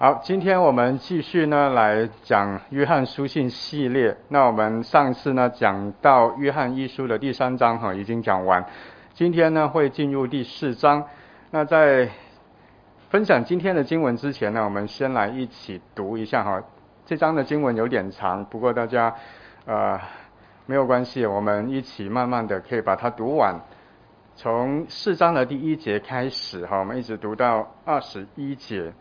好，今天我们继续呢来讲约翰书信系列。那我们上次呢讲到约翰一书的第3章已经讲完，今天呢会进入第4章。那在分享今天的经文之前呢，我们先来一起读一下这章的经文有点长，不过大家没有关系，我们一起慢慢的可以把它读完。从4章的第1节开始我们一直读到21节。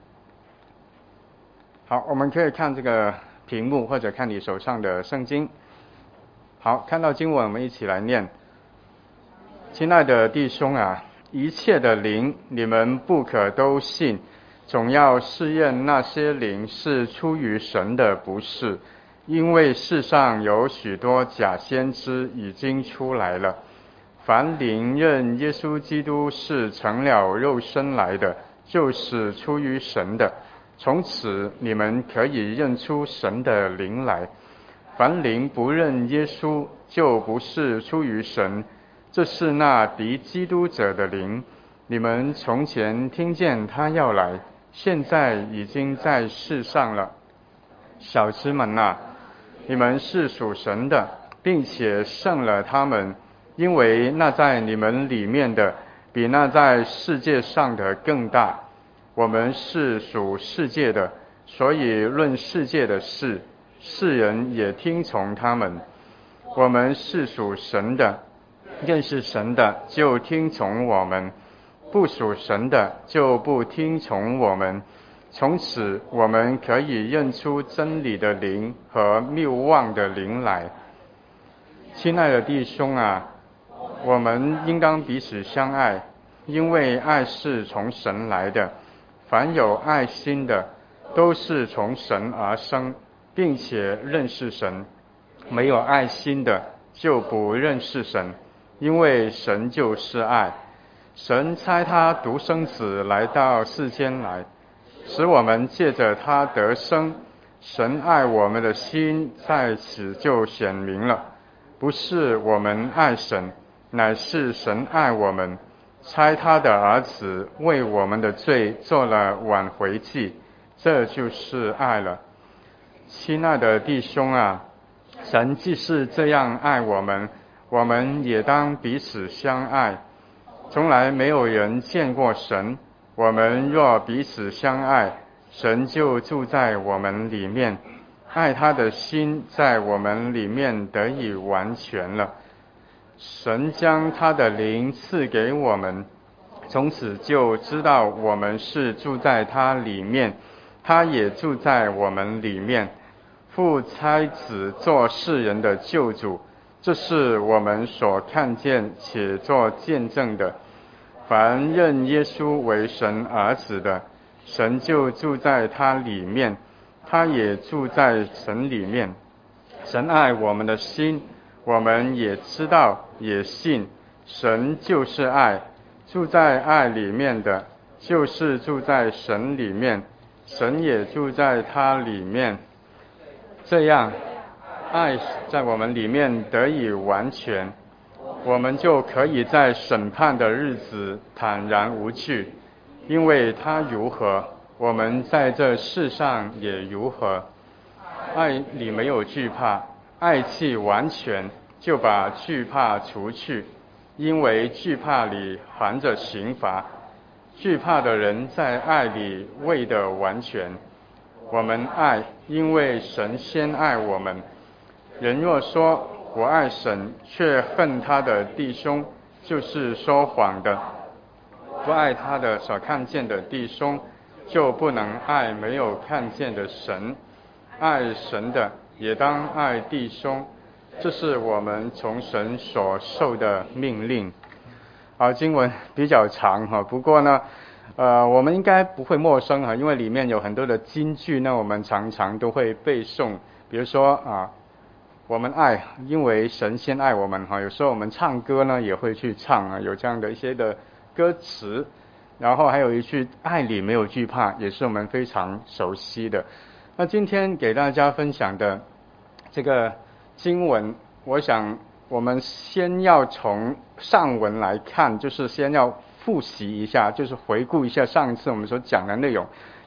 好，我们可以看这个屏幕，或者看你手上的圣经。好，看到经文，我们一起来念。亲爱的弟兄啊，一切的灵，你们不可都信，总要试验那些灵是出于神的，不是，因为世上有许多假先知已经出来了。凡灵认耶稣基督是成了肉身来的，就是出于神的。从此你们可以认出神的灵来。凡灵不认耶稣，就不是出于神，这是那敌基督者的灵。你们从前听见他要来，现在已经在世上了。小子们啊，你们是属神的，并且胜了他们，因为那在你们里面的，比那在世界上的更大。我们是属世界的，所以论世界的事，世人也听从他们。我们是属神的，认识神的就听从我们，不属神的就不听从我们。从此我们可以认出真理的灵和谬妄的灵来。亲爱的弟兄啊，我们应当彼此相爱，因为爱是从神来的。凡有爱心的，都是从神而生，并且认识神。没有爱心的，就不认识神，因为神就是爱。神差他独生子来到世间来，使我们借着他得生。神爱我们的心在此就显明了，不是我们爱神，乃是神爱我们，差他的儿子为我们的罪做了挽回祭，这就是爱了。亲爱的弟兄啊，神既是这样爱我们，我们也当彼此相爱。从来没有人见过神，我们若彼此相爱，神就住在我们里面，爱他的心在我们里面得以完全了。神将他的灵赐给我们，从此就知道我们是住在他里面，他也住在我们里面。父差子做世人的救主，这是我们所看见且做见证的。凡认耶稣为神儿子的，神就住在他里面，他也住在神里面。神爱我们的心，我们也知道也信，神就是爱，住在爱里面的，就是住在神里面，神也住在他里面。这样，爱在我们里面得以完全，我们就可以在审判的日子坦然无惧，因为他如何，我们在这世上也如何。爱里没有惧怕，爱既完全，就把惧怕除去，因为惧怕里含着刑罚。惧怕的人在爱里未得完全。我们爱，因为神先爱我们。人若说我爱神，却恨他的弟兄，就是说谎的。不爱他的所看见的弟兄，就不能爱没有看见的神。爱神的也当爱弟兄，这是我们从神所受的命令。好，经文比较长不过呢我们应该不会陌生因为里面有很多的金句呢，我们常常都会背诵。比如说我们爱，因为神先爱我们有时候我们唱歌呢也会去唱有这样的一些的歌词。然后还有一句爱里没有惧怕，也是我们非常熟悉的。那今天给大家分享的这个经文，我想我们先要从上文来看，就是先要复习一下，就是回顾一下上一次我们所讲的内容，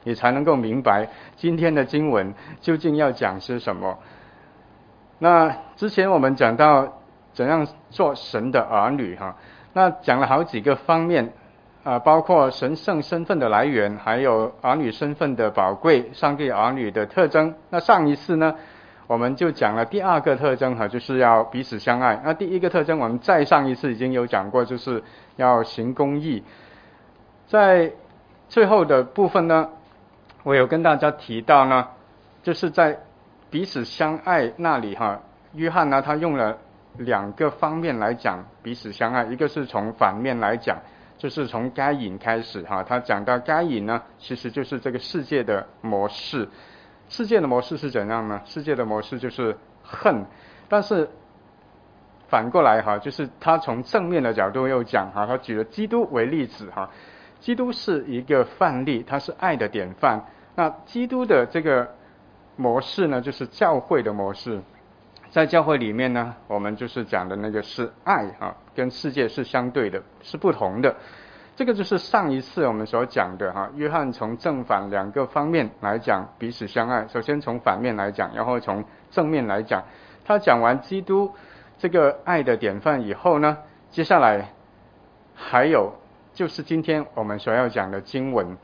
你才能够明白今天的经文究竟要讲些什么。那之前我们讲到怎样做神的儿女哈，那讲了好几个方面包括神圣身份的来源，还有儿女身份的宝贵，上帝儿女的特征。那上一次呢，我们就讲了第二个特征哈，就是要彼此相爱。那第一个特征我们再上一次已经有讲过，就是要行公义。在最后的部分呢，我有跟大家提到呢，就是在彼此相爱那里哈，约翰呢他用了2个方面来讲彼此相爱，一个是从反面来讲，就是从该隐开始哈，他讲到该隐呢其实就是这个世界的模式。世界的模式是怎样呢？世界的模式就是恨，但是反过来哈，就是他从正面的角度又讲哈，他举了基督为例子哈。基督是一个范例，他是爱的典范。那基督的这个模式呢，就是教会的模式。在教会里面呢，我们就是讲的那个是爱啊，跟世界是相对的，是不同的。这个就是上一次我们所讲的哈，约翰从正反2个方面来讲彼此相爱。首先从反面来讲，然后从正面来讲。他讲完基督这个爱的典范以后呢，接下来还有就是今天我们所要讲的经文。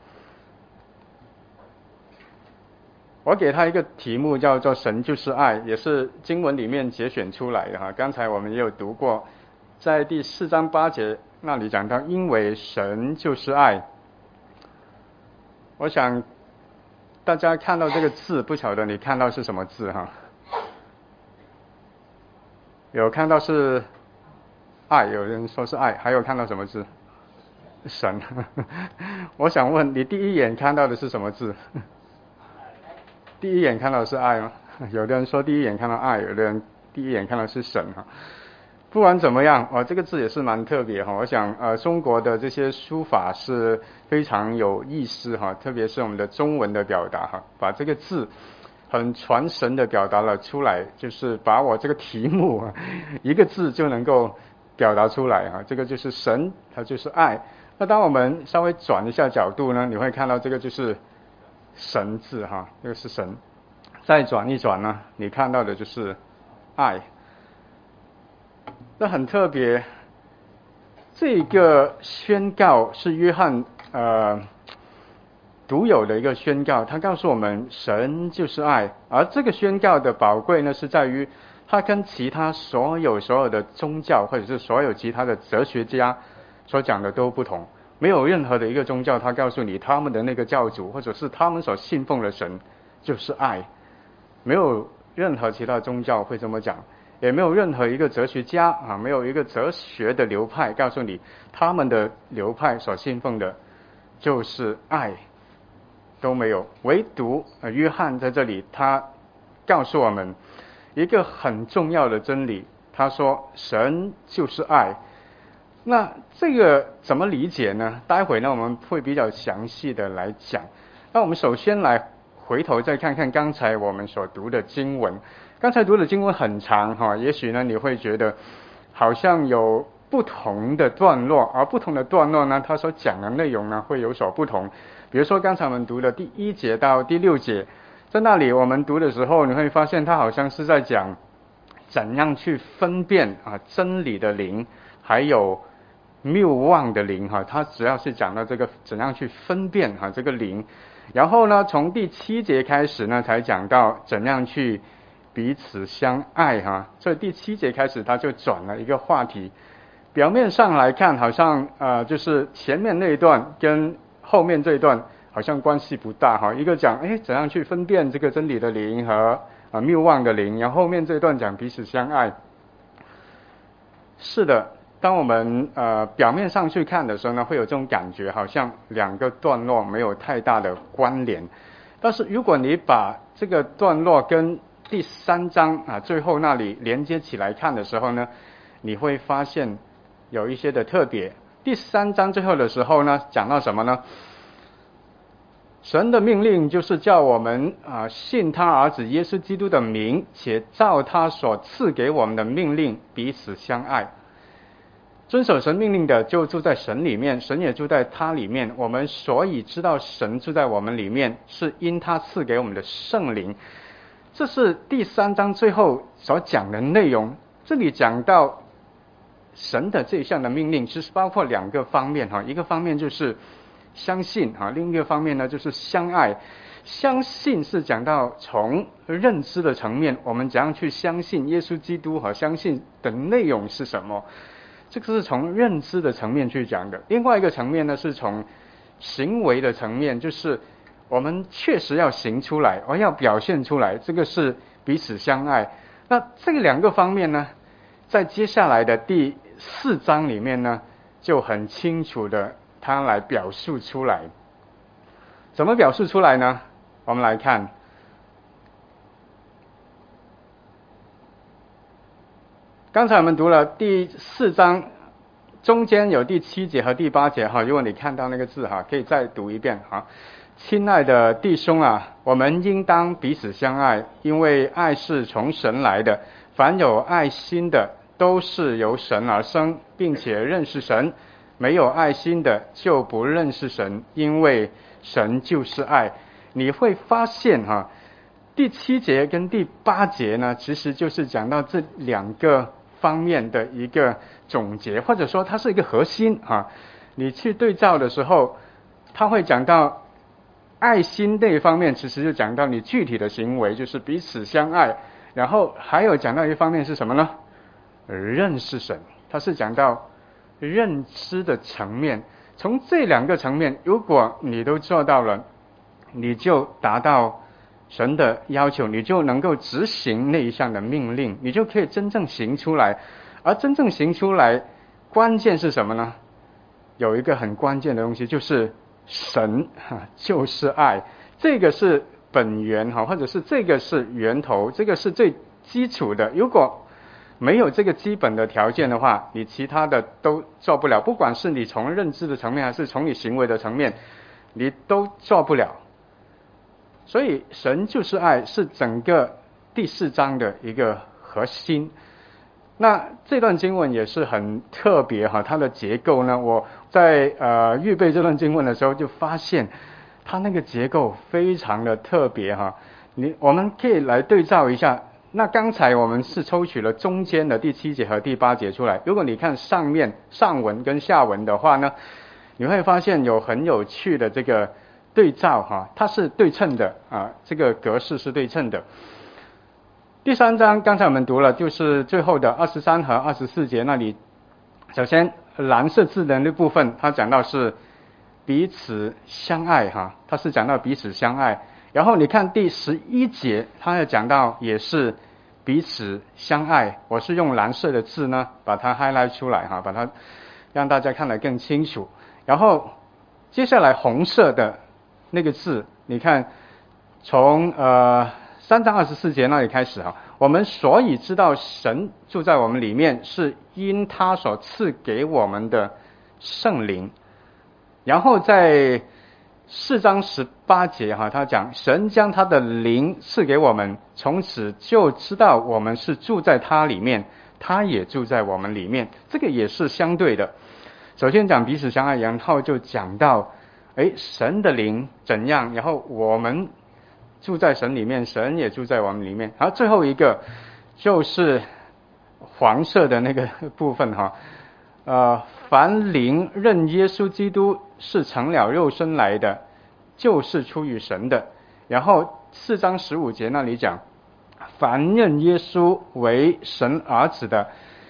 我给他一个题目叫做神就是爱，也是经文里面节选出来的哈。刚才我们也有读过，在第4章8节那里讲到因为神就是爱。我想大家看到这个字，不晓得你看到是什么字哈？有看到是爱，有人说是爱，还有看到什么字？神。我想问你第一眼看到的是什么字？第一眼看到的是爱吗？有的人说第一眼看到爱，有的人第一眼看到是神哈。不管怎么样这个字也是蛮特别哈。我想中国的这些书法是非常有意思哈，特别是我们的中文的表达哈，把这个字很传神的表达了出来，就是把我这个题目一个字就能够表达出来这个就是神，它就是爱。那当我们稍微转一下角度呢，你会看到这个就是神字哈，这个是神。再转一转呢，你看到的就是爱。那很特别，这个宣告是约翰独有的一个宣告，他告诉我们神就是爱。而这个宣告的宝贵呢，是在于它跟其他所有的宗教或者是所有其他的哲学家所讲的都不同。没有任何的一个宗教他告诉你他们的那个教主或者是他们所信奉的神就是爱，没有任何其他宗教会这么讲，也没有任何一个哲学家没有一个哲学的流派告诉你他们的流派所信奉的就是爱，都没有。唯独约翰在这里他告诉我们一个很重要的真理，他说神就是爱。那这个怎么理解呢？待会呢我们会比较详细的来讲。那我们首先来回头再看看刚才我们所读的经文。刚才读的经文很长也许呢你会觉得好像有不同的段落，而不同的段落呢它所讲的内容呢会有所不同。比如说刚才我们读的第1节到第6节，在那里我们读的时候，你会发现它好像是在讲怎样去分辨真理的灵还有谬妄的灵它主要是讲到这个怎样去分辨这个灵。然后呢从第7节开始呢才讲到怎样去彼此相爱所以第7节开始他就转了一个话题。表面上来看好像就是前面那一段跟后面这一段好像关系不大一个讲怎样去分辨这个真理的灵和谬妄的灵，然后后面这一段讲彼此相爱。是的，当我们表面上去看的时候呢，会有这种感觉，好像2个段落没有太大的关联。但是如果你把这个段落跟第3章最后那里连接起来看的时候呢，你会发现有一些的特别。第3章最后的时候呢，讲到什么呢？神的命令就是叫我们信他儿子耶稣基督的名，且照他所赐给我们的命令彼此相爱。 遵守神命令的就住在神里面，神也住在他里面。我们所以知道神住在我们里面，是因他赐给我们的圣灵。这是第3章最后所讲的内容。这里讲到神的这一项的命令，其实包括2个方面，一个方面就是相信，另一个方面呢就是相爱。相信是讲到从认知的层面，我们怎样去相信耶稣基督和相信的内容是什么，这个是从认知的层面去讲的。另外一个层面呢是从行为的层面，就是我们确实要行出来，要表现出来，这个是彼此相爱。那这2个方面呢，在接下来的第4章里面呢，就很清楚的他来表述出来。怎么表述出来呢？我们来看，刚才我们读了第4章，中间有第7节和第8节，如果你看到那个字，可以再读一遍。亲爱的弟兄啊，我们应当彼此相爱，因为爱是从神来的，凡有爱心的都是由神而生，并且认识神。没有爱心的就不认识神，因为神就是爱。你会发现第7节跟第8节呢，其实就是讲到这2个方面的一个总结，或者说它是一个核心。你去对照的时候，它会讲到爱心那一方面，其实就讲到你具体的行为，就是彼此相爱。然后还有讲到一方面是什么呢？认识神，它是讲到认知的层面。从这2个层面，如果你都做到了，你就达到神的要求，你就能够执行那一项的命令，你就可以真正行出来。而真正行出来，关键是什么呢？有一个很关键的东西，就是神就是爱。这个是本源，或者是这个是源头，这个是最基础的。如果没有这个基本的条件的话，你其他的都做不了，不管是你从认知的层面还是从你行为的层面，你都做不了。所以神就是爱是整个第4章的一个核心。那这段经文也是很特别它的结构呢，我在预备这段经文的时候就发现它那个结构非常的特别我们可以来对照一下。那刚才我们是抽取了中间的第7节和第8节出来，如果你看上面上文跟下文的话呢，你会发现有很有趣的这个对照它是对称的这个格式是对称的。第3章刚才我们读了，就是最后的23和24节那里，首先蓝色字的那部分它讲到是彼此相爱它是讲到彼此相爱。然后你看第11节它也讲到也是彼此相爱，我是用蓝色的字呢把它 highlight 出来把它让大家看得更清楚。然后接下来红色的那个字，你看从3章24节那里开始我们所以知道神住在我们里面，是因他所赐给我们的圣灵。然后在4章18节他讲神将他的灵赐给我们，从此就知道我们是住在他里面，他也住在我们里面。这个也是相对的。首先讲彼此相爱，然后就讲到神的灵怎样，然后我们住在神里面，神也住在我们里面。然后最后一个就是黄色的那个部分凡灵认耶稣基督是成了肉身来的，就是出于神的。然后4章15节那里讲凡认耶稣为神儿子的，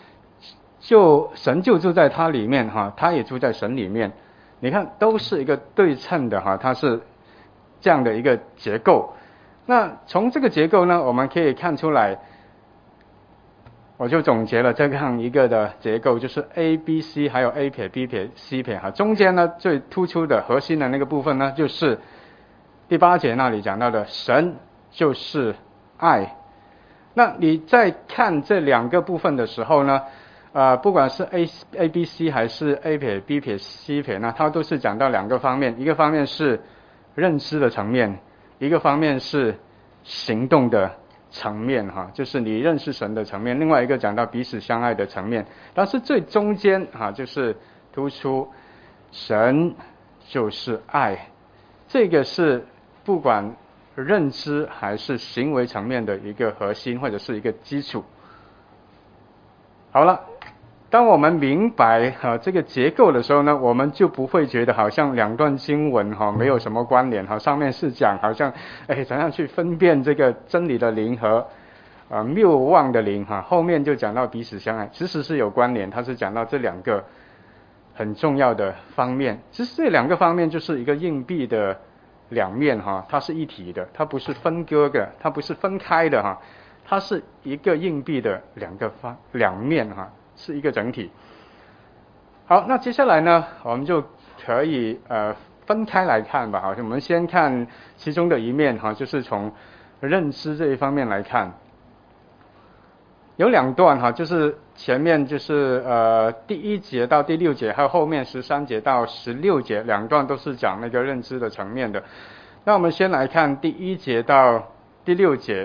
神就住在他里面他也住在神里面。你看都是一个对称的它是这样的一个结构。那从这个结构呢，我们可以看出来，我就总结了这样一个的结构，就是 A、B、C 还有 A 撇 B 撇 C 撇中间呢最突出的核心的那个部分呢，就是第8节那里讲到的神就是爱。那你在看这2个部分的时候呢，不管是 A、B、C 还是 A 撇 B 撇 C 撇呢，它都是讲到2个方面，一个方面是认知的层面，一个方面是行动的层面哈，就是你认识神的层面；另外一个讲到彼此相爱的层面。但是最中间哈，就是突出神就是爱，这个是不管认知还是行为层面的一个核心或者是一个基础。好了，当我们明白这个结构的时候呢，我们就不会觉得好像两段经文没有什么关联上面是讲好像怎样去分辨这个真理的灵和谬妄的灵后面就讲到彼此相爱，其实是有关联，它是讲到这两个很重要的方面。其实这两个方面就是一个硬币的两面它是一体的，它不是分割的，它不是分开的它是一个硬币的两面是一个整体。好，那接下来呢，我们就可以分开来看吧。我们先看其中的一面就是从认知这一方面来看。有两段就是前面就是第1节到第6节，还有后面13节到16节，两段都是讲那个认知的层面的。那我们先来看第1节到第6节。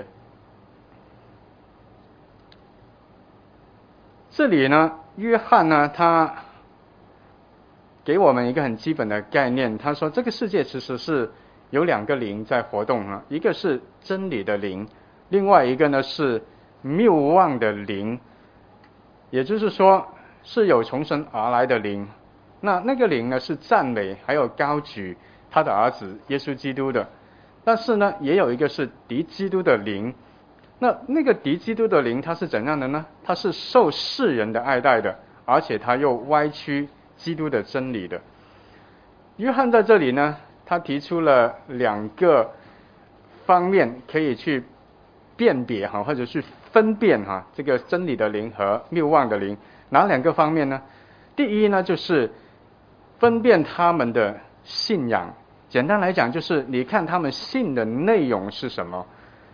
这里呢，约翰呢，他给我们一个很基本的概念，他说这个世界其实是有两个灵在活动一个是真理的灵，另外一个呢是谬妄的灵，也就是说是有从神而来的灵。那个灵呢是赞美还有高举他的儿子耶稣基督的，但是呢也有一个是敌基督的灵。那个敌基督的灵它是怎样的呢？它是受世人的爱戴的，而且它又歪曲基督的真理的。约翰在这里呢，他提出了两个方面可以去辨别或者去分辨这个真理的灵和谬妄的灵。哪两个方面呢？第一呢，就是分辨他们的信仰。简单来讲，就是你看他们信的内容是什么。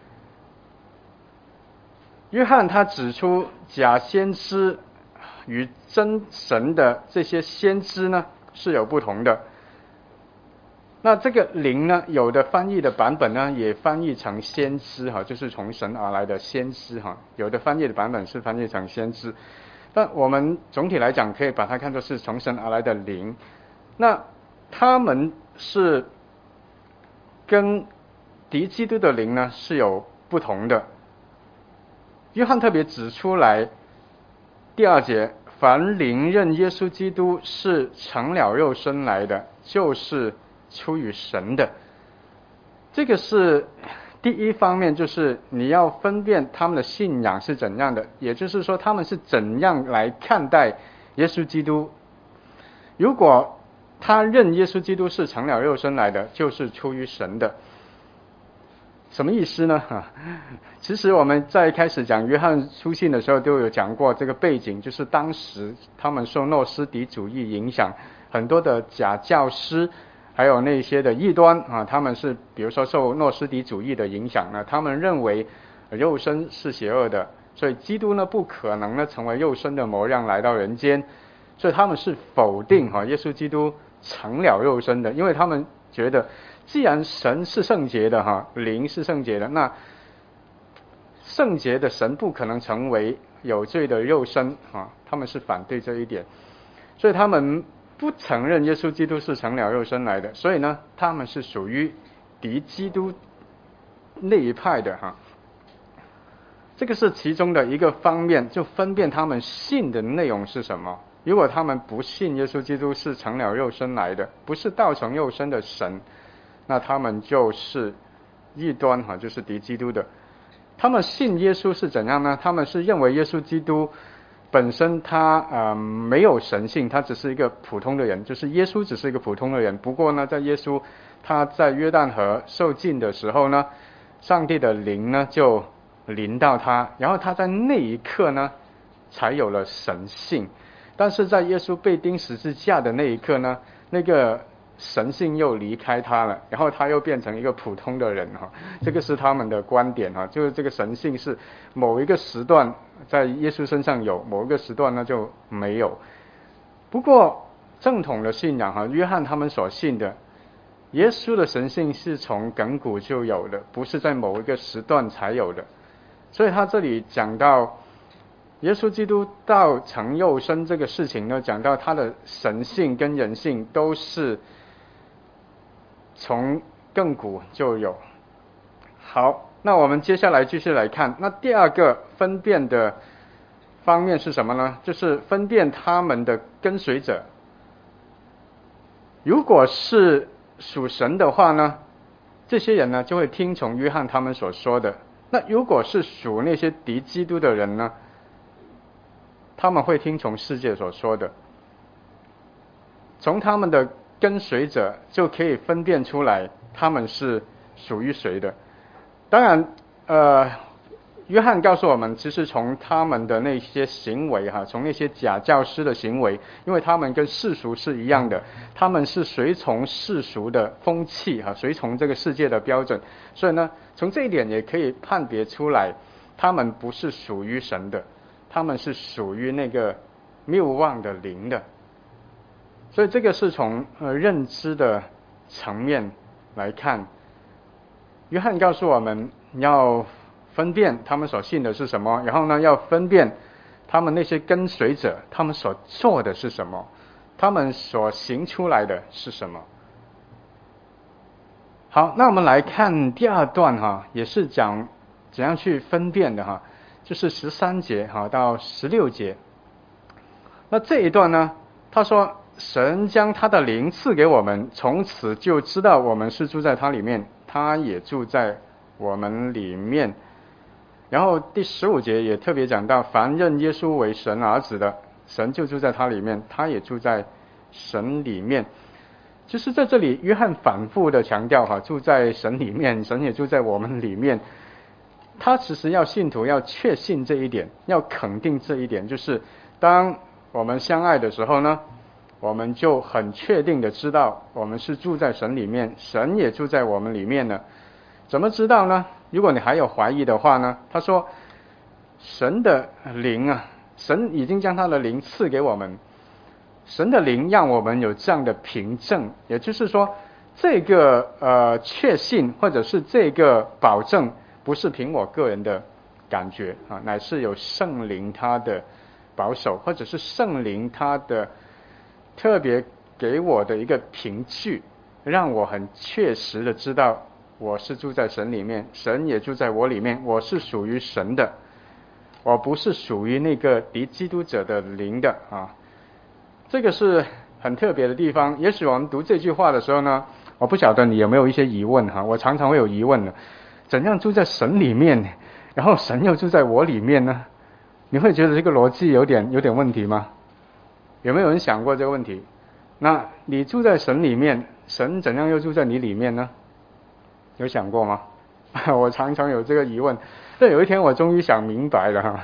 约翰他指出假先知与真神的这些先知呢是有不同的。那这个灵呢，有的翻译的版本呢也翻译成先知就是从神而来的先知有的翻译的版本是翻译成先知，但我们总体来讲可以把它看作是从神而来的灵。那他们是跟敌基督的灵呢是有不同的。约翰特别指出来，第2节，凡灵认耶稣基督是成了肉身来的，就是出于神的。这个是第一方面，就是你要分辨他们的信仰是怎样的，也就是说他们是怎样来看待耶稣基督。如果他认耶稣基督是成了肉身来的，就是出于神的。什么意思呢？其实我们在开始讲约翰书信的时候都有讲过这个背景，就是当时他们受诺斯底主义影响，很多的假教师还有那些的异端他们是比如说受诺斯底主义的影响呢，他们认为肉身是邪恶的，所以基督呢不可能呢成为肉身的模样来到人间，所以他们是否定耶稣基督成了肉身的，因为他们觉得既然神是圣洁的灵是圣洁的，那圣洁的神不可能成为有罪的肉身他们是反对这一点，所以他们不承认耶稣基督是成了肉身来的，所以呢他们是属于敌基督那一派的这个是其中的一个方面，就分辨他们信的内容是什么。如果他们不信耶稣基督是成了肉身来的，不是道成肉身的神，那他们就是异端就是敌基督的。他们信耶稣是怎样呢？他们是认为耶稣基督本身他没有神性，他只是一个普通的人，就是耶稣只是一个普通的人。不过呢，在耶稣他在约旦河受浸的时候呢，上帝的灵呢就临到他，然后他在那一刻呢才有了神性。但是在耶稣被钉十字架的那一刻呢，那个神性又离开他了，然后他又变成一个普通的人这个是他们的观点就是这个神性是某一个时段在耶稣身上有，某一个时段呢就没有。不过正统的信仰约翰他们所信的耶稣的神性是从亘古就有的，不是在某一个时段才有的。 所以他这里讲到耶稣基督道成肉身这个事情呢，讲到他的神性跟人性都是从亘古就有。好，那我们接下来继续来看，那第二个分辨的方面是什么呢？就是分辨他们的跟随者。如果是属神的话呢，这些人呢就会听从约翰他们所说的。那如果是属那些敌基督的人呢，他们会听从世界所说的。从他们的跟随者就可以分辨出来他们是属于谁的。当然约翰告诉我们，其实从他们的那些行为从那些假教师的行为，因为他们跟世俗是一样的，他们是随从世俗的风气随从这个世界的标准，所以呢，从这一点也可以判别出来，他们不是属于神的，他们是属于那个谬妄的灵的。所以这个是从认知的层面来看，约翰告诉我们要分辨他们所信的是什么，然后呢，要分辨他们那些跟随者他们所做的是什么，他们所行出来的是什么。好，那我们来看第二段也是讲怎样去分辨的就是13节到16节。那这一段呢，他说神将他的灵赐给我们，从此就知道我们是住在他里面，他也住在我们里面。然后第15节也特别讲到，凡认耶稣为神儿子的，神就住在他里面，他也住在神里面。就是在这里约翰反复的强调住在神里面，神也住在我们里面。他其实要信徒要确信这一点，要肯定这一点，就是当我们相爱的时候呢，我们就很确定的知道我们是住在神里面，神也住在我们里面呢。怎么知道呢？如果你还有怀疑的话呢，他说神的灵神已经将他的灵赐给我们，神的灵让我们有这样的凭证，也就是说这个确信或者是这个保证不是凭我个人的感觉乃是有圣灵他的保守，或者是圣灵他的特别给我的一个凭据，让我很确实的知道我是住在神里面，神也住在我里面，我是属于神的，我不是属于那个敌基督者的灵的这个是很特别的地方。也许我们读这句话的时候呢，我不晓得你有没有一些疑问我常常会有疑问的，怎样住在神里面，然后神又住在我里面呢？你会觉得这个逻辑有点问题吗？有没有人想过这个问题？那你住在神里面，神怎样又住在你里面呢？有想过吗？我常常有这个疑问，但有一天我终于想明白了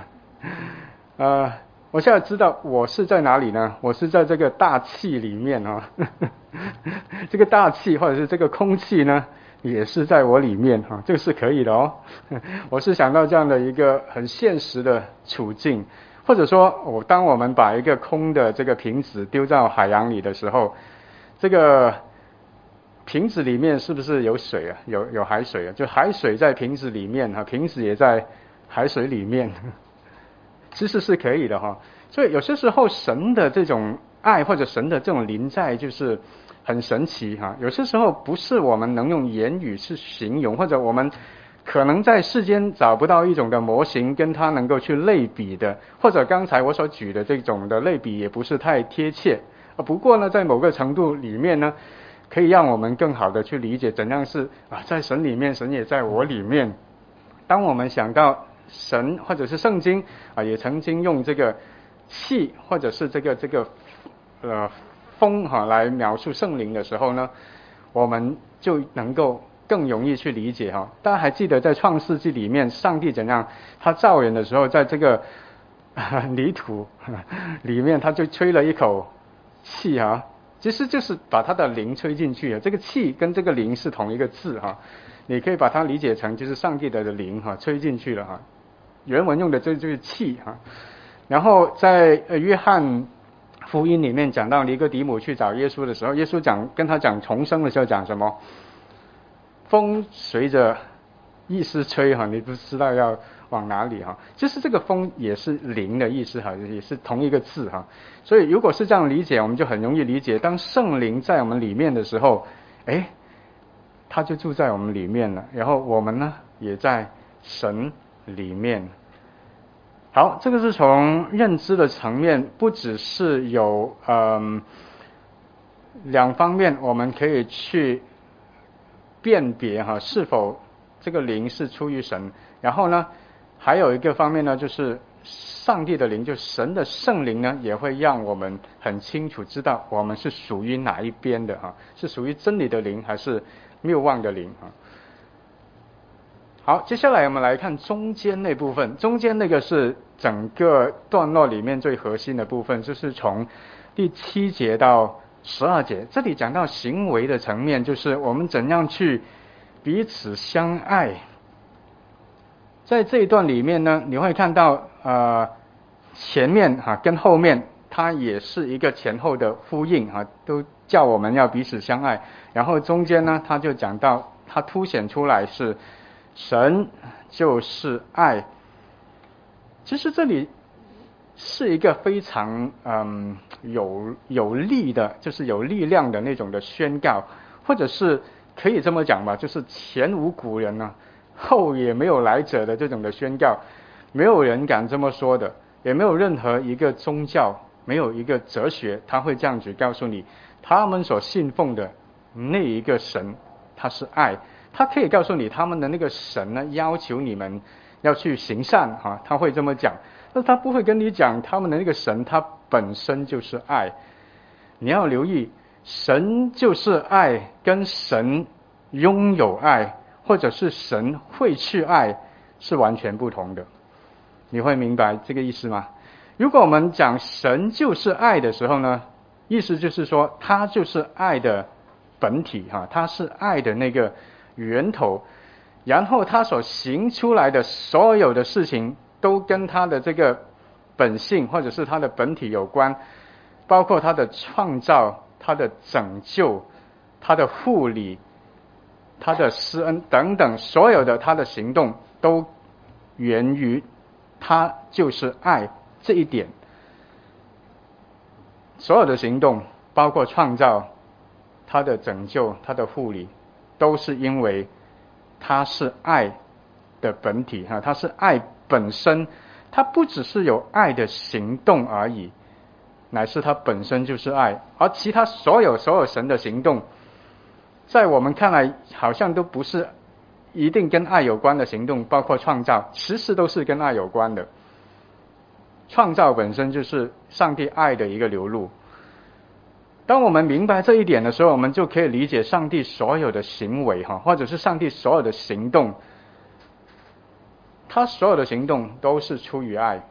我现在知道我是在哪里呢？我是在这个大气里面这个大气或者是这个空气呢，也是在我里面这个是可以的我是想到这样的一个很现实的处境，或者说当我们把一个空的这个瓶子丢到海洋里的时候，这个瓶子里面是不是有水有海水就海水在瓶子里面瓶子也在海水里面其实是可以的所以有些时候神的这种爱或者神的这种临在就是很神奇有些时候不是我们能用言语去形容，或者我们可能在世间找不到一种的模型跟它能够去类比的，或者刚才我所举的这种的类比也不是太贴切不过呢，在某个程度里面呢，可以让我们更好的去理解怎样是在神里面，神也在我里面。当我们想到神或者是圣经也曾经用这个气或者是这个风来描述圣灵的时候呢，我们就能够更容易去理解大家还记得在创世纪里面，上帝怎样他造人的时候，在这个泥土里面他就吹了一口气其实就是把他的灵吹进去这个气跟这个灵是同一个字你可以把它理解成就是上帝的灵吹进去了原文用的这就是气然后在约翰福音里面讲到尼哥底母去找耶稣的时候，耶稣跟他讲重生的时候讲什么？风随着意思吹哈，你不知道要往哪里哈。就是这个风也是灵的意思哈，也是同一个字哈。所以如果是这样理解，我们就很容易理解，当圣灵在我们里面的时候，他就住在我们里面了，然后我们呢也在神里面。好，这个是从认知的层面，不只是有两方面我们可以去辨别哈，是否这个灵是出于神。然后呢，还有一个方面呢，就是上帝的灵，就神的圣灵呢，也会让我们很清楚知道我们是属于哪一边的哈，是属于真理的灵还是谬妄的灵啊。好，接下来我们来看中间那部分。中间那个是整个段落里面最核心的部分，就是从第7节到12节。这里讲到行为的层面，就是我们怎样去彼此相爱。在这一段里面呢，你会看到前面跟后面它也是一个前后的呼应都叫我们要彼此相爱。然后中间呢，它就讲到它凸显出来是神就是爱。其实这里是一个非常有力的，就是有力量的那种的宣告，或者是可以这么讲吧，就是前无古人呢，后也没有来者的这种的宣告。没有人敢这么说的，也没有任何一个宗教，没有一个哲学他会这样子告诉你，他们所信奉的那一个神他是爱。他可以告诉你他们的那个神呢，要求你们要去行善他会这么讲。但是他不会跟你讲他们的那个神他本身就是爱。你要留意，神就是爱跟神拥有爱或者是神会去爱是完全不同的。你会明白这个意思吗？如果我们讲神就是爱的时候呢，意思就是说他就是爱的本体他是爱的那个源头，然后他所行出来的所有的事情都跟他的这个本性或者是他的本体有关，包括他的创造、他的拯救、他的护理、他的施恩等等，所有的他的行动都源于他就是爱这一点。所有的行动包括创造、他的拯救、他的护理，都是因为他是爱的本体他是爱本身。他不只是有爱的行动而已，乃是他本身就是爱。而其他所有神的行动，在我们看来好像都不是一定跟爱有关的行动，包括创造，其实都是跟爱有关的。创造本身就是上帝爱的一个流露。当我们明白这一点的时候，我们就可以理解上帝所有的行为或者是上帝所有的行动，他所有的行动都是出于爱。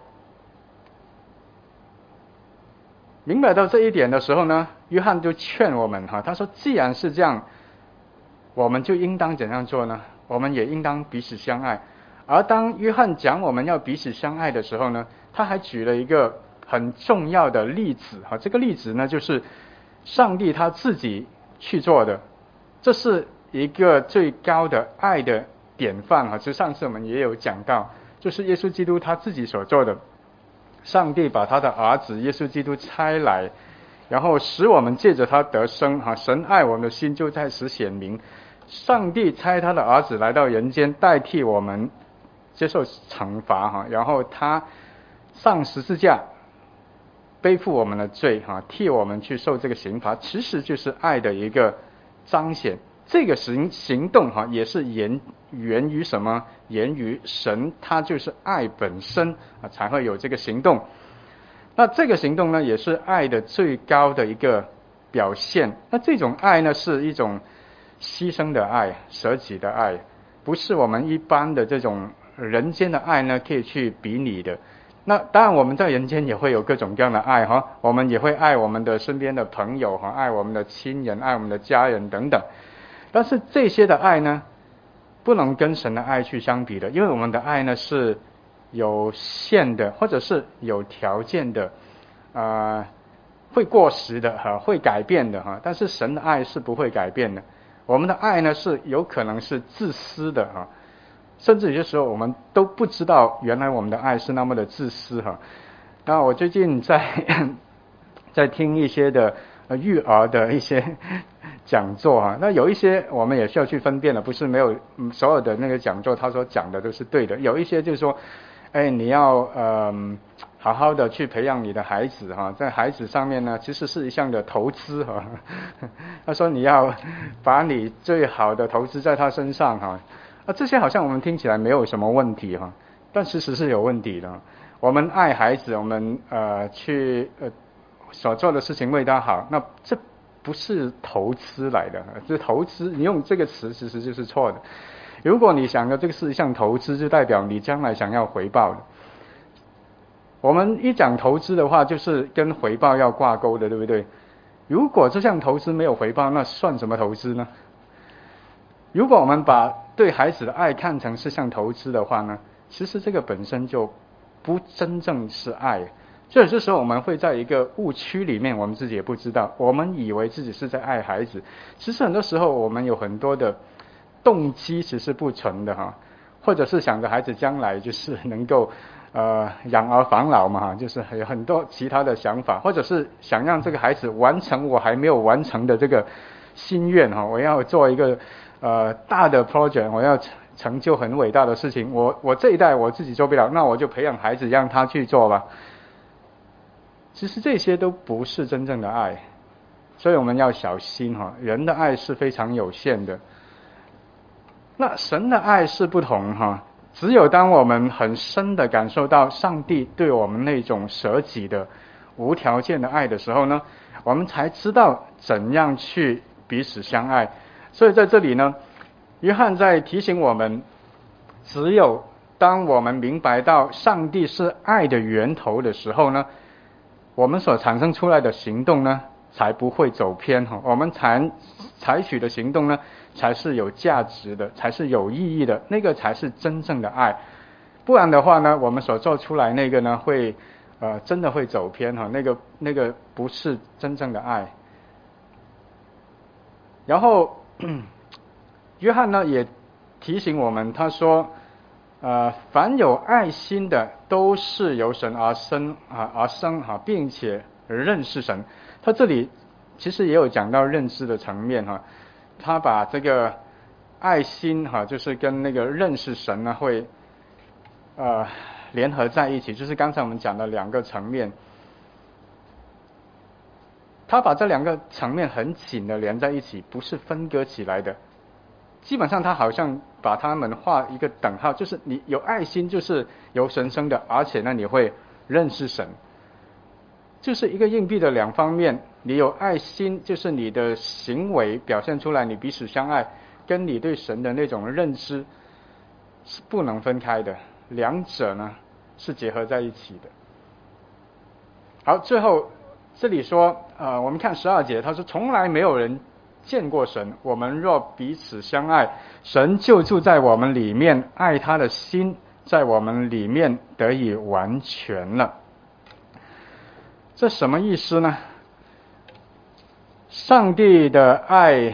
明白到这一点的时候呢，约翰就劝我们他说既然是这样，我们就应当怎样做呢？我们也应当彼此相爱。而当约翰讲我们要彼此相爱的时候呢，他还举了一个很重要的例子这个例子呢，就是上帝他自己去做的。这是一个最高的爱的典范其实上次我们也有讲到，就是耶稣基督他自己所做的。上帝把他的儿子耶稣基督差来，然后使我们借着他得生神爱我们的心就在此显明。上帝差他的儿子来到人间，代替我们接受惩罚然后他上十字架背负我们的罪替我们去受这个刑罚，其实就是爱的一个彰显。这个行动也是源于什么？源于神他就是爱本身才会有这个行动。那这个行动呢，也是爱的最高的一个表现。那这种爱呢，是一种牺牲的爱、舍己的爱，不是我们一般的这种人间的爱呢可以去比拟的。那当然我们在人间也会有各种各样的爱我们也会爱我们的身边的朋友爱我们的亲人，爱我们的家人等等。但是这些的爱呢，不能跟神的爱去相比的，因为我们的爱呢是有限的，或者是有条件的，会过时的会改变的但是神的爱是不会改变的。我们的爱呢是有可能是自私的甚至有些时候我们都不知道原来我们的爱是那么的自私哈。那我最近在听一些的育儿的一些讲座啊，那有一些我们也需要去分辨的，不是没有所有的那个讲座他所讲的都是对的，有一些就是说，你要好好的去培养你的孩子哈，在孩子上面呢，其实是一项的投资哈。他说你要把你最好的投资在他身上哈，这些好像我们听起来没有什么问题哈，但其实是有问题的。我们爱孩子，我们所做的事情为他好，那这不是投资来的，这投资你用这个词其实就是错的。如果你想的这个是一项投资，就代表你将来想要回报的。我们一讲投资的话，就是跟回报要挂钩的，对不对？如果这项投资没有回报，那算什么投资呢？如果我们把对孩子的爱看成是项投资的话呢，其实这个本身就不真正是爱。所以有些时候我们会在一个误区里面，我们自己也不知道，我们以为自己是在爱孩子，其实很多时候我们有很多的动机其实不纯的哈，或者是想着孩子将来就是能够养儿防老嘛哈，就是有很多其他的想法，或者是想让这个孩子完成我还没有完成的这个心愿哈，我要做一个大的 project， 我要成就很伟大的事情，我这一代我自己做不了，那我就培养孩子让他去做吧。其实这些都不是真正的爱，所以我们要小心哈，人的爱是非常有限的。那神的爱是不同哈，只有当我们很深的感受到上帝对我们那种舍己的无条件的爱的时候呢，我们才知道怎样去彼此相爱。所以在这里呢，约翰在提醒我们，只有当我们明白到上帝是爱的源头的时候呢，我们所产生出来的行动呢，才不会走偏哈。我们采取的行动呢，才是有价值的，才是有意义的，那个才是真正的爱。不然的话呢，我们所做出来那个呢，会真的会走偏哈。那个不是真正的爱。然后约翰呢也提醒我们，他说凡有爱心的都是由神而生并且认识神。他这里其实也有讲到认知的层面哈，他把这个爱心哈，就是跟那个认识神呢会联合在一起，就是刚才我们讲的两个层面，他把这两个层面很紧的连在一起，不是分割起来的。基本上他好像把他们画一个等号，就是你有爱心就是由神生的，而且呢你会认识神，就是一个硬币的两方面。你有爱心就是你的行为表现出来你彼此相爱，跟你对神的那种认知是不能分开的，两者呢是结合在一起的。好，最后这里说我们看12节，他说从来没有人见过神，我们若彼此相爱，神就住在我们里面，爱他的心在我们里面得以完全了。这什么意思呢？上帝的爱，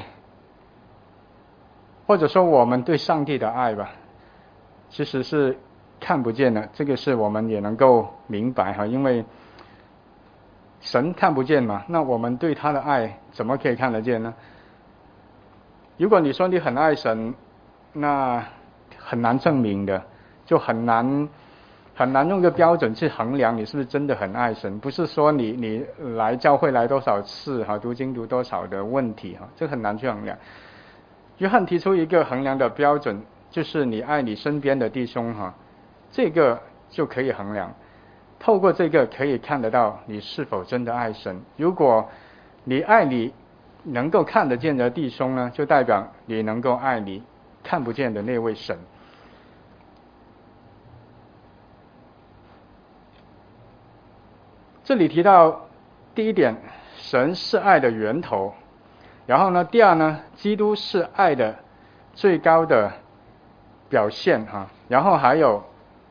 或者说我们对上帝的爱吧，其实是看不见的，这个是我们也能够明白哈，因为神看不见嘛，那我们对他的爱怎么可以看得见呢？如果你说你很爱神，那很难证明的，就很难用一个标准去衡量你是不是真的很爱神。不是说你来教会来多少次哈，读经读多少的问题哈，这很难去衡量。约翰提出一个衡量的标准，就是你爱你身边的弟兄哈，这个就可以衡量。透过这个可以看得到你是否真的爱神。如果你爱你能够看得见的弟兄呢，就代表你能够爱你看不见的那位神。这里提到第一点，神是爱的源头。然后呢，第二呢，基督是爱的最高的表现哈。然后还有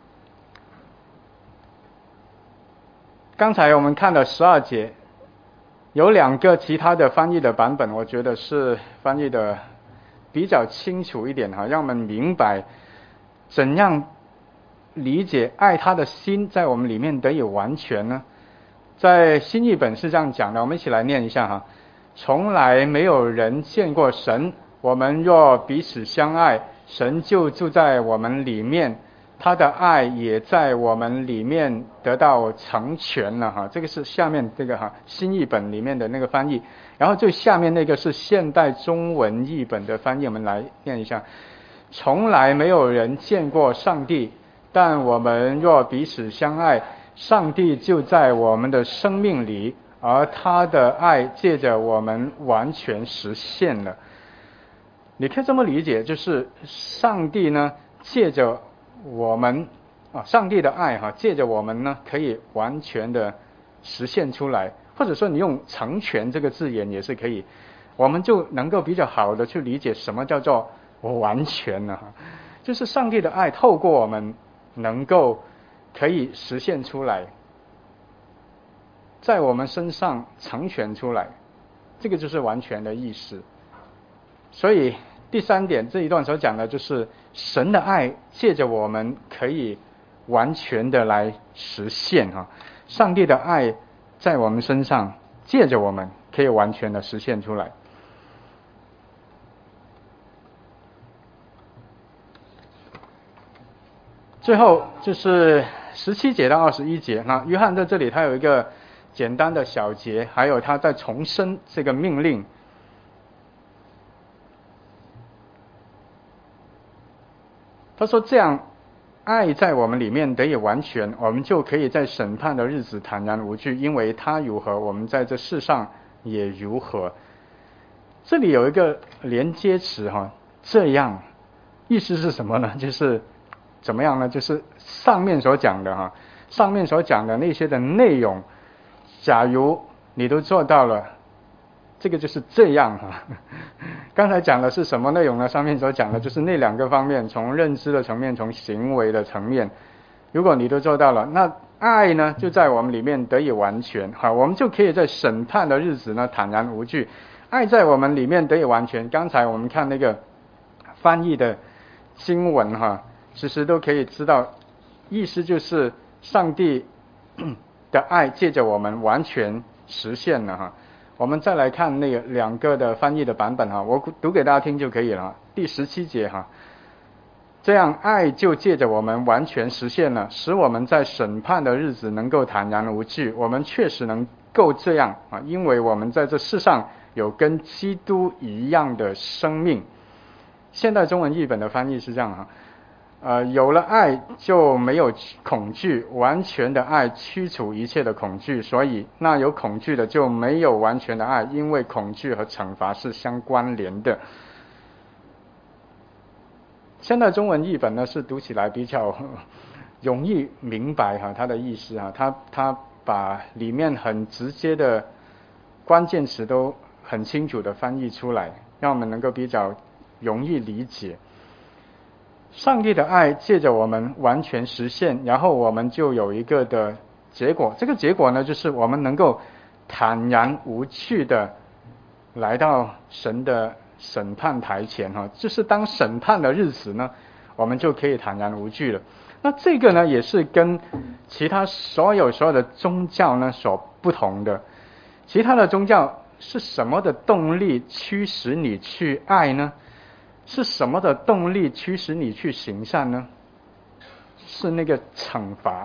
刚才我们看了12节，有2个其他的翻译的版本，我觉得是翻译的比较清楚一点哈，让我们明白怎样理解爱他的心在我们里面得以完全呢？在新译本是这样讲的，我们一起来念一下哈。从来没有人见过神，我们若彼此相爱，神就住在我们里面，他的爱也在我们里面得到成全了哈。这个是下面这个哈新译本里面的那个翻译，然后最下面那个是现代中文译本的翻译，我们来念一下。从来没有人见过上帝，但我们若彼此相爱，上帝就在我们的生命里，而他的爱借着我们完全实现了。你可以这么理解，就是上帝呢借着我们上帝的爱借着我们呢可以完全的实现出来，或者说你用成全这个字眼也是可以，我们就能够比较好的去理解什么叫做完全呢？就是上帝的爱透过我们能够可以实现出来，在我们身上成全出来，这个就是完全的意思。所以第三点这一段所讲的就是神的爱借着我们可以完全的来实现上帝的爱在我们身上借着我们可以完全的实现出来。最后就是17节到21节，那约翰在这里他有一个简单的小节，还有他在重申这个命令。他说这样爱在我们里面得以完全，我们就可以在审判的日子坦然无惧，因为他如何，我们在这世上也如何。这里有一个连接词这样意思是什么呢？就是怎么样呢？就是上面所讲的上面所讲的那些的内容，假如你都做到了，这个就是这样刚才讲的是什么内容呢？上面所讲的就是那两个方面，从认知的层面，从行为的层面。如果你都做到了，那爱呢就在我们里面得以完全我们就可以在审判的日子呢坦然无惧。爱在我们里面得以完全，刚才我们看那个翻译的经文其实都可以知道，意思就是上帝的爱借着我们完全实现了我们再来看那个两个的翻译的版本我读给大家听就可以了。第17节这样爱就借着我们完全实现了，使我们在审判的日子能够坦然无惧。我们确实能够这样因为我们在这世上有跟基督一样的生命。现代中文译本的翻译是这样有了爱就没有恐惧，完全的爱驱除一切的恐惧，所以那有恐惧的就没有完全的爱，因为恐惧和惩罚是相关联的。现代中文译本呢是读起来比较容易明白它的意思它把里面很直接的关键词都很清楚的翻译出来，让我们能够比较容易理解。上帝的爱借着我们完全实现，然后我们就有一个的结果，这个结果呢就是我们能够坦然无惧的来到神的审判台前就是当审判的日子呢，我们就可以坦然无惧了。那这个呢也是跟其他所有的宗教呢所不同的。其他的宗教是什么的动力驱使你去爱呢？是什么的动力驱使你去行善呢？是那个惩罚，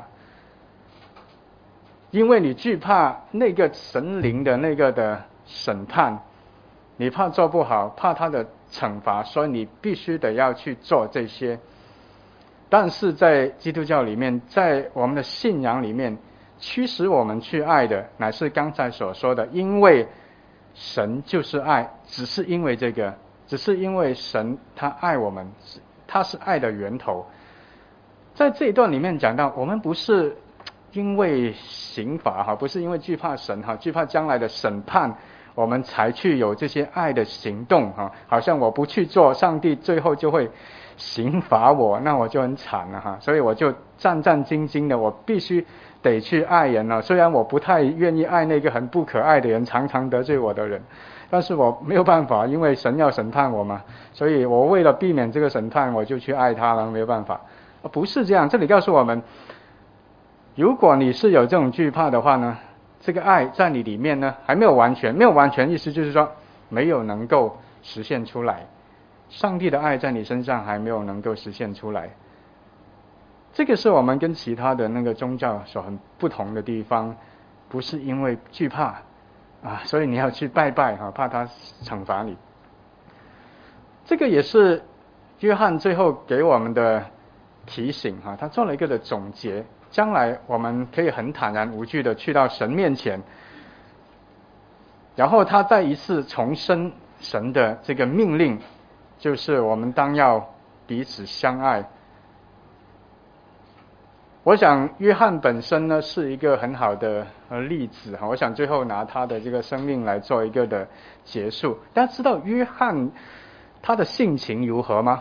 因为你惧怕那个神灵的那个的审判，你怕做不好，怕他的惩罚，所以你必须得要去做这些。但是在基督教里面，在我们的信仰里面，驱使我们去爱的乃是刚才所说的，因为神就是爱，只是因为这个，只是因为神他爱我们，他是爱的源头。在这一段里面讲到，我们不是因为刑罚不是因为惧怕神惧怕将来的审判，我们才去有这些爱的行动好像我不去做，上帝最后就会刑罚我，那我就很惨了所以我就战战兢兢的，我必须得去爱人虽然我不太愿意爱那个很不可爱的人，常常得罪我的人， 但是我没有办法，因为神要审判我嘛，所以我为了避免这个审判，我就去爱他了，没有办法。不是这样，这里告诉我们，如果你是有这种惧怕的话呢，这个爱在你里面呢还没有完全，没有完全意思就是说没有能够实现出来，上帝的爱在你身上还没有能够实现出来。这个是我们跟其他的那个宗教所很不同的地方，不是因为惧怕所以你要去拜拜怕他惩罚你。这个也是约翰最后给我们的提醒他做了一个的总结，将来我们可以很坦然无惧的去到神面前，然后他再一次重申神的这个命令，就是我们当要彼此相爱。我想约翰本身呢是一个很好的例子我想最后拿他的这个生命来做一个的结束。大家知道约翰他的性情如何吗？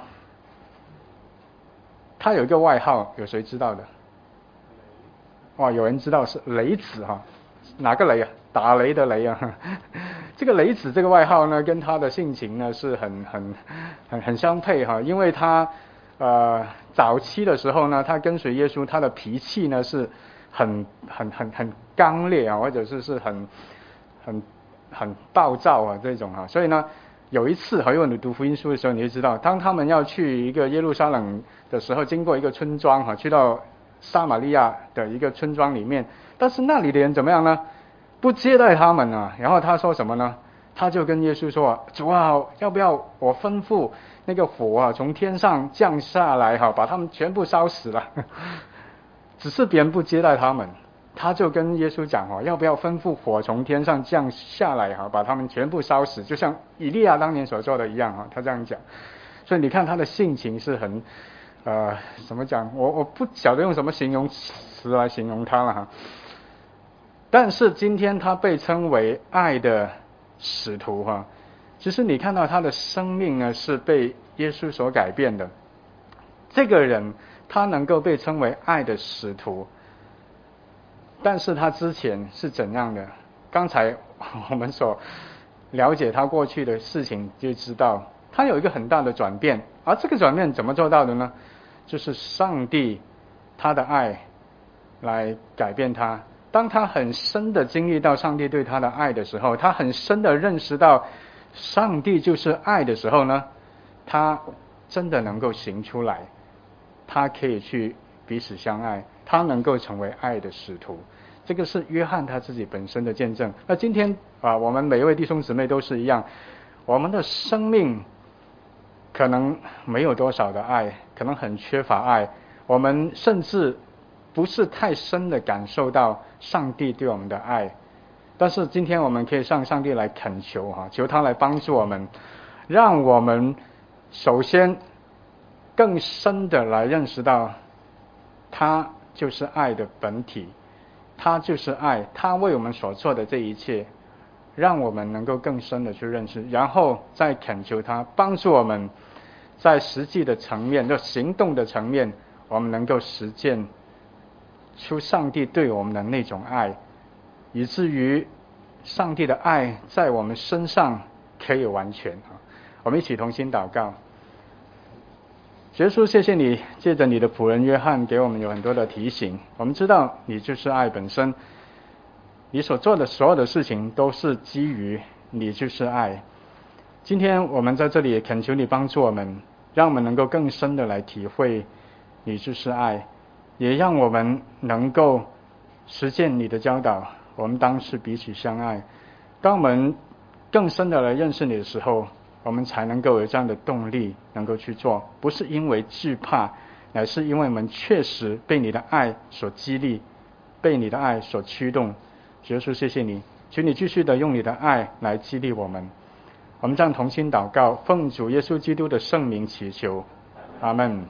他有一个外号，有谁知道的？有人知道是雷子哪个雷啊？打雷的雷啊。这个雷子这个外号呢，跟他的性情呢是很相配因为他早期的时候呢，他跟随耶稣，他的脾气呢是很刚烈或者是很暴躁这种所以呢，有一次因为你读福音书的时候，你就知道，当他们要去一个耶路撒冷的时候，经过一个村庄去到撒玛利亚的一个村庄里面，但是那里的人怎么样呢？不接待他们然后他说什么呢？他就跟耶稣说：“主要不要我吩咐那个火从天上降下来把他们全部烧死了？”只是别人不接待他们，他就跟耶稣讲要不要吩咐火从天上降下来把他们全部烧死，就像以利亚当年所做的一样他这样讲。所以你看他的性情是很怎么讲？我不晓得用什么形容词来形容他了但是今天他被称为爱的使徒其实你看到他的生命呢是被耶稣所改变的。这个人他能够被称为爱的使徒，但是他之前是怎样的？刚才我们所了解他过去的事情就知道，他有一个很大的转变。而这个转变怎么做到的呢？就是上帝他的爱来改变他。当他很深的经历到上帝对他的爱的时候，他很深的认识到上帝就是爱的时候呢，他真的能够行出来，他可以去彼此相爱，他能够成为爱的使徒。这个是约翰他自己本身的见证。那今天我们每一位弟兄姊妹都是一样，我们的生命可能没有多少的爱，可能很缺乏爱，我们甚至不是太深的感受到上帝对我们的爱。但是今天我们可以向上帝来恳求求他来帮助我们，让我们首先更深的来认识到他就是爱的本体，他就是爱，他为我们所做的这一切，让我们能够更深的去认识，然后再恳求他帮助我们在实际的层面，就行动的层面，我们能够实践出上帝对我们的那种爱，以至于上帝的爱在我们身上可以完全我们一起同心祷告。耶稣，谢谢你借着你的仆人约翰给我们有很多的提醒，我们知道你就是爱本身，你所做的所有的事情都是基于你就是爱。今天我们在这里也恳求你帮助我们，让我们能够更深的来体会你就是爱，也让我们能够实践你的教导，我们当是彼此相爱。当我们更深的来认识你的时候，我们才能够有这样的动力能够去做，不是因为惧怕，乃是因为我们确实被你的爱所激励，被你的爱所驱动。主耶稣，谢谢你，求你继续的用你的爱来激励我们。我们这样同心祷告，奉主耶稣基督的圣名祈求，阿们。